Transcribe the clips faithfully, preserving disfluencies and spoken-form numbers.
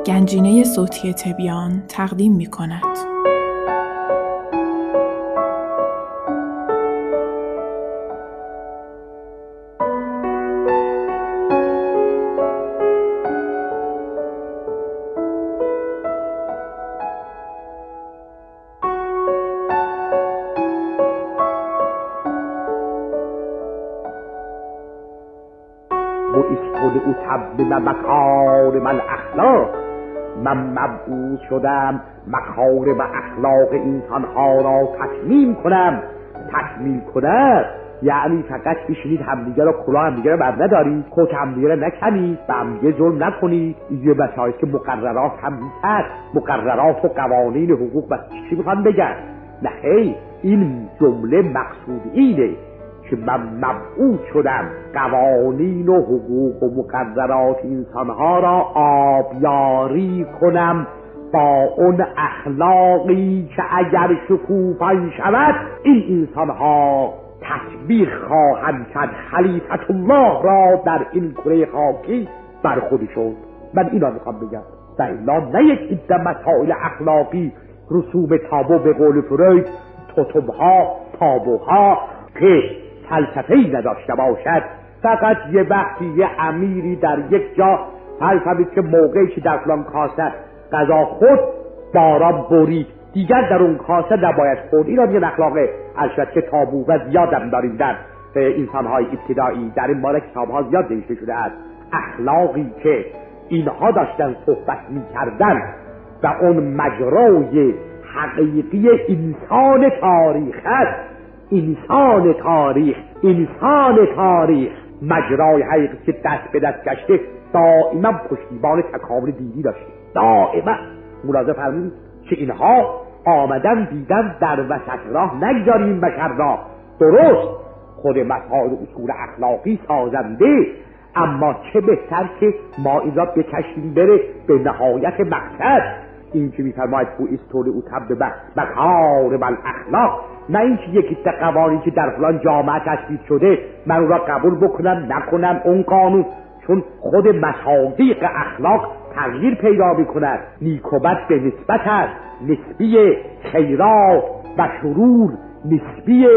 گنجینه صوتی تبیان تقدیم می کند. بعثت لأتمم مکارم الاخلاق. من مبعوث شدم مکارم اخلاق انسانها را تتمیم کنم. تکمیل کنم یعنی فقط بشینید همدیگه را کلاه همدیگه را بر ندارید، خود همدیگه را نکنید، به همدیگه ظلم نکنید. یه مسائلی که مقررات هم هست، مقررات و قوانین حقوق بس چی میخوان بگن؟ نه خیر، این جمله مقصود اینه که من مبعوث شدم قوانین و حقوق و مقررات انسانها را آبیاری کنم با اون اخلاقی که اگر شکوفان شود این انسانها تطبیق خواهند کرد خلیفت الله را در این کره خاکی بر خودشون. من اینا میخوام بگم و الا نه یک عده مسائل اخلاقی، رسوم تابو به قول فروید، توتمها، تابوها که فلسفه‌ای نداشته باشد. فقط یه وقتی یه امیری در یک جا فلسفه که موقعی که در فلان کاسه غذا خود باران برید دیگر در اون کاسه نباید خورد. اینا دیگه اخلاقه البته که تابو و زیادم داریم در انسان‌های ابتدایی، در این باره کتاب‌ها زیاد نوشته شده است. اخلاقی که اینها داشتن صحبت می‌کردن و اون مجرای حقیقی انسان تاریخ است. انسان تاریخ انسان تاریخ مجرای حقیقی که دست به دست گشته دائما پشتیبان تکامل دینی داشته. دائما ملاحظه فرمودید که اینها آمدن دیدن در وسط راه نگذاریم بشر را. درست خود مسائل اصول اخلاقی سازنده، اما چه بهتر که ما این را بکشیم بره به نهایت مقصد. این که میفرماید بعثت لأتمم مکارم الاخلاق، نه اینکه یکی تا قوانینی که در فلان جامعه تصویب شده من اون را قبول بکنم نکنم اون قانون، چون خود مصادیق اخلاق تغییر پیدا میکند. نیک و بد به نسبت است، نسبی خیرات و شرور نسبی.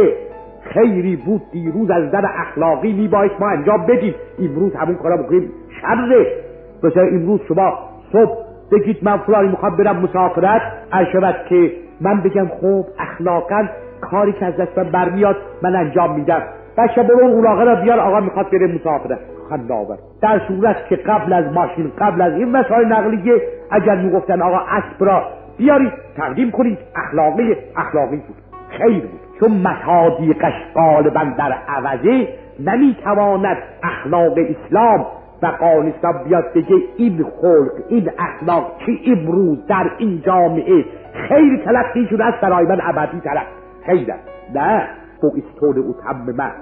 خیری بود دیروز از نظر اخلاقی میباید ما انجام بدیم، امروز همون کارا بکنیم شره. مثلا امروز شما صبح بگید من فلانی میخوام برم مسافرت، عشبت که من بگم خب اخلاقا کاری که از دست من برمیاد من انجام میدم، بچه برو اون علاقه را بیار آقا میخواد بره مسافرت. خنداور در صورت که قبل از ماشین، قبل از این وسایل نقلیه، اگر میگفتن آقا اسب را بیارید تقدیم کنید، اخلاقی اخلاقی بود، خیر بود. چون مصادیقش غالبا در عوضه نمیتواند اخلاق اسلام و قانون اسلام بیاد بگه این خلق این اخلاق که امروز در این جامعه خیر تلقی شده است برای من ابدی طرف خیر است. نه، بعثت لأتمم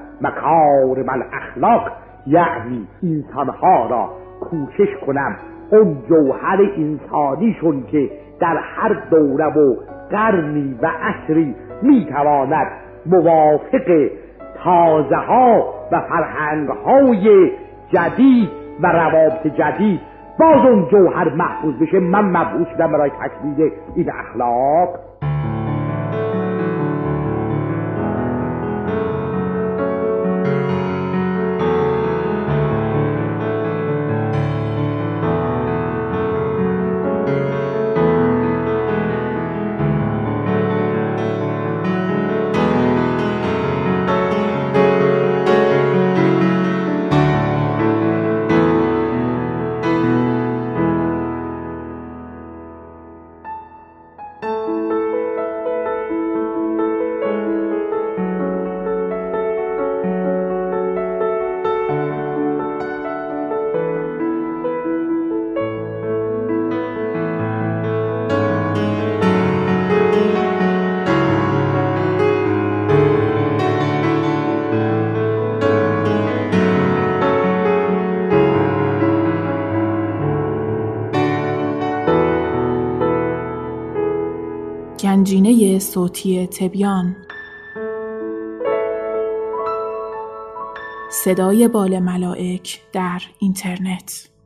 مکارم الاخلاق یعنی انسانها را کوشش کنم اون جوهر انسانیشون که در هر دوره و قرنی و عصری میتواند موافق تازه ها و فرهنگ های جدید و روابط جدید باز اون جوهر محفوظ بشه. من مبعوث شدم برای تکمیل این اخلاق. گنجینه صوتی تبیان، صدای بال ملائک در اینترنت.